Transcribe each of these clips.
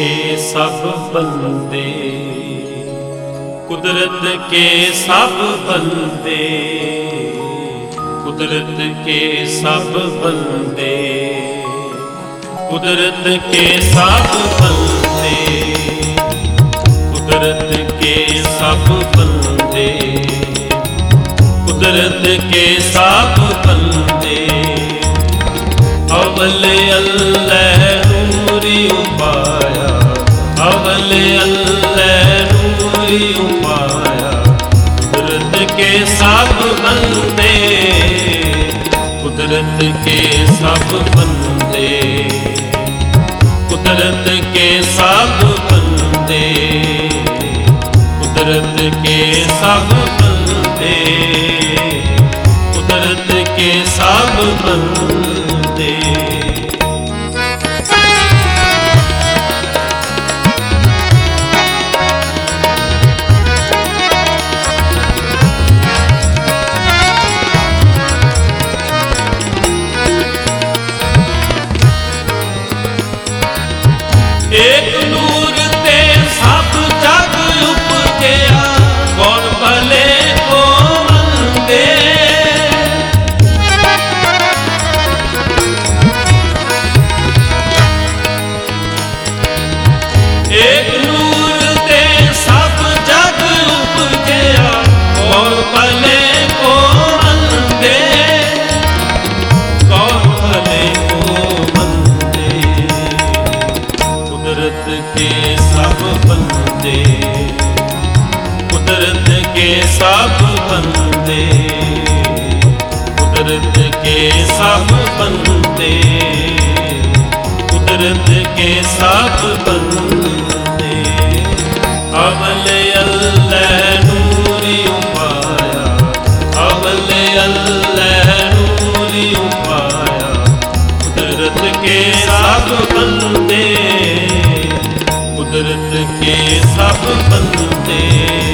के सब बंदे, कुदरत के सब बंदे, कुदरत के सब बंदे, कुदरत के सब बंदे, कुदरत के सब बंदे, कुदरत के सब बंदे, अवले अल्लाह नूरी उपाया, अवले अल्लाह नूरी उपाया, कुदरत के सब बंदे, कुदरत के सब बंदे, कुदरत के सब बंदे, कुदरत के सब बंदे, कुदरत के सब बंदे। एक नूर ते सब जग उपजया, कौन भले को मंदे। एक नूर ते सब जग उपजया, कौन भले को मंदे, कौन भले को मंदे। कुदरत के सब बंदे, कुदरत के सब बंदे, कुदरत के सब बंदे, कुदरत के सब बंदे, अवले अल्लाह नूरी उपाया, अवले अल्लाह नूरी उपाया, कुदरत के सब बंदे, कुदरत के सब बंदे,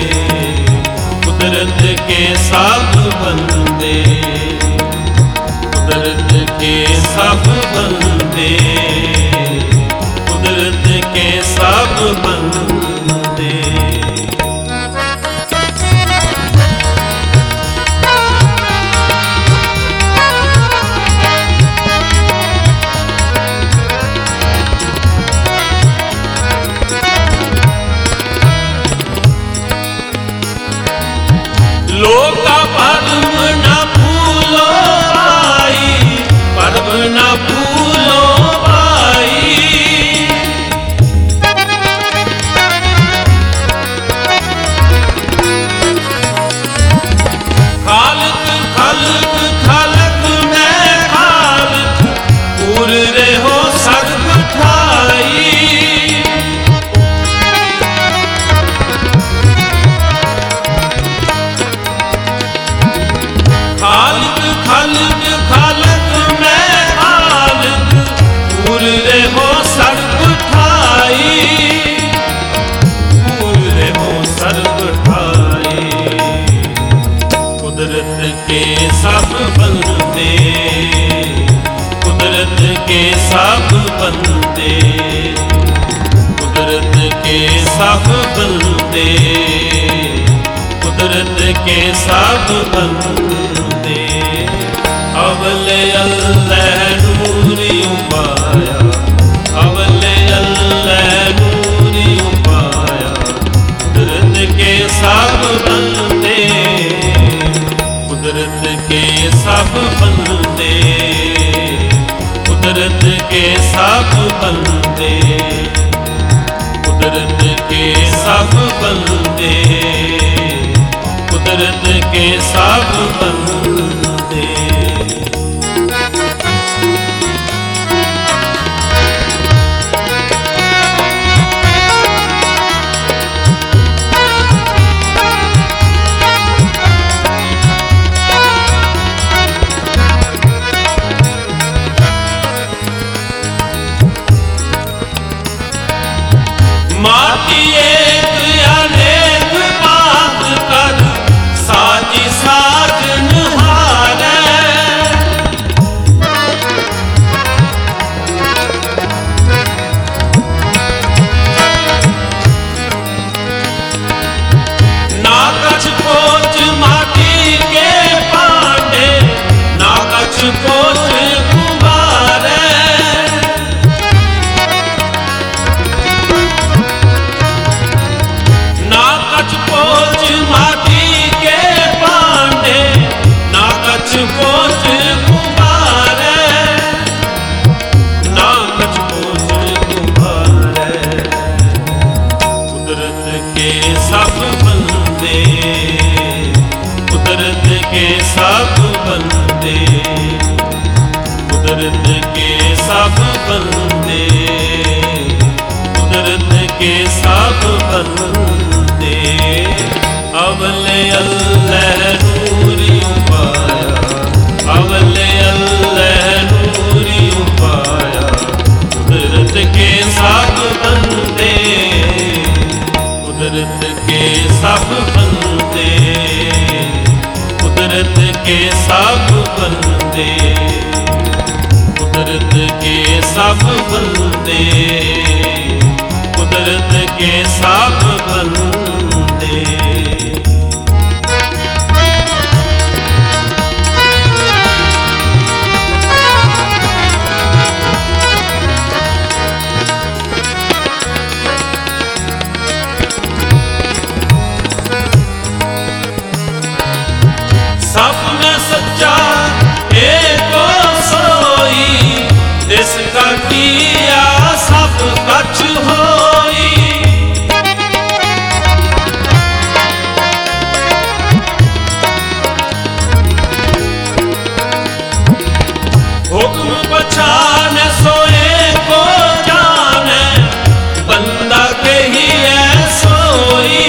कुदरत के सब बंदे, कुदरत के सब बंदे, कुदरत के सब बंदे। लोका परम न भूलो भाई, परम न भूलो भाई। खालक खालक खालक मैं खालक, पूर रहो सर्व ठाई। खालक खालक खालक मैं खालक, पूर रहो सर्व ठाई, पूर रहो सर्व ठाई। कुदरत के सब बंदे, कुदरत के सब बंदे, कुदरत के सब बंदे, कुदरत के सब बंदे, अवले अल्लाह नूरी उपाया, अवले अल्लाह नूरी उपाया, कुदरत के सब बंदे, कुदरत के सब बंदे, कुदरत के सब बंदे, कुदरत के सब बंदे, कुदरत के सब बंदे। माटी एक अनेक बात कर, साजी साजन के सब बंदे, कुदरत के सब बंदे, अवले अल्लाह नूरी पाया, अवले अल्लाह नूरी पाया, कुदरत के सब बंदे, कुदरत के सब बंदे, कुदरत के सब बंदे, कुदरत के सब बंदे, कुदरत के सब बंदे। सब में सच्चा एको सोई, जिसका किया सब कछ होई। हुक्म पछाने सोए को जाने, बंदा कही है सोई।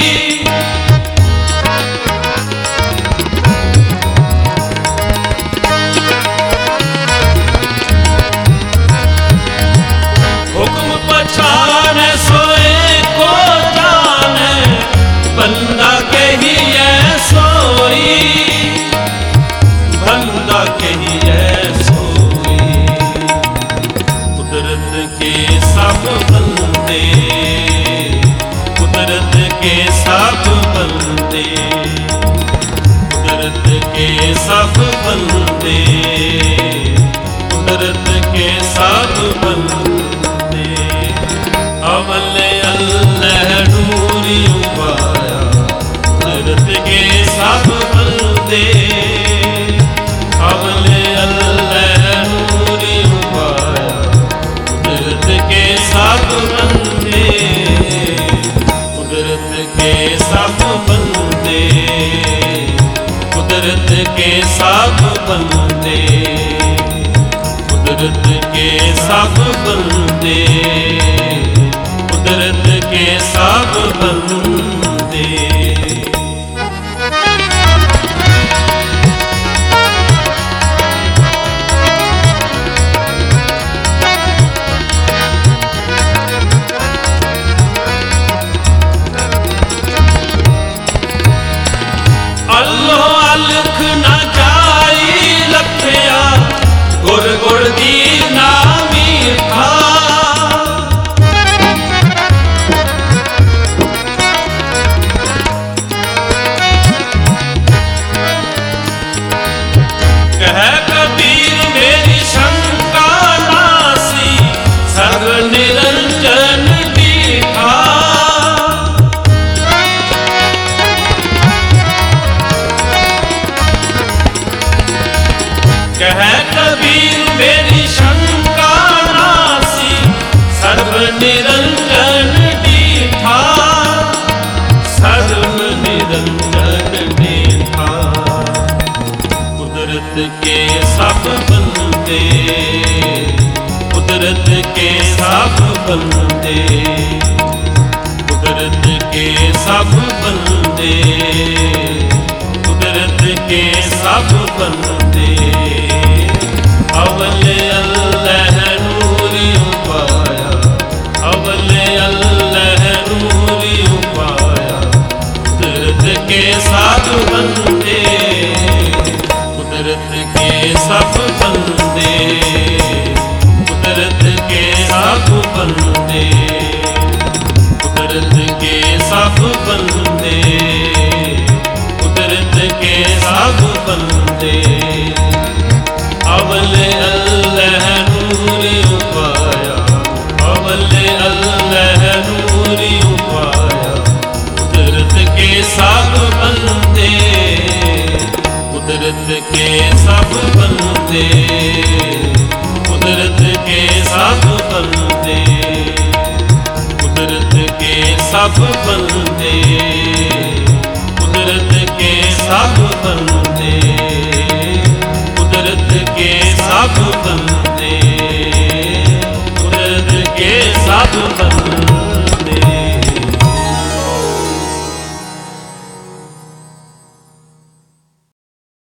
हुक्म पछाने सोए को जाने, बंदा कही है सोई, बंदा कही है सोई। कुदरत के सब बंदे, कुदरत के सब बंदे, कुदरत के सब बंदे, कुदरत के सब बंदे, अवले अल्लाह नूरी पाया, कुदरत के सब बंदे, अवले अल्लाह नूरी पाया, कुदरत के सब बंदे, कुदरत के सब बंदे, कुदरत के सब बंदे, कुदरत के सब बंदे, कुदरत के सब बंदे। अल्लाह अलख ना जाई लखया, गुर गुर दी नामी था। कह कबीर मेरी शंका नासी, सर्व निरंजन दीठा। कह कबीर मेरी शंका नासी, सर्व निरंजन दीठा, सर्व निरंजन दीठा। कुदरत के सब बंदे, कुदरत के सब बंदे, कुदरत के सब बंदे, कुदरत के सब बंदे, अवले अल्लाह नूरी पाया, अवले अल्लाह नूरी पाया, कुदरत के सब बंदे, कुदरत के सब बंदे, कुदरत के सब बंदे, कुदरत के सब बंदे, कुदरत के सब बंदे, अवले अल्लाह नूरी पाया, अवले अल्लाह नूरी पाया, कुदरत के सब बंदे, कुदरत के सब बंदे, कुदरत के सब बंदे, कुदरत के सब बंदे, कुदरत के सब बंदे।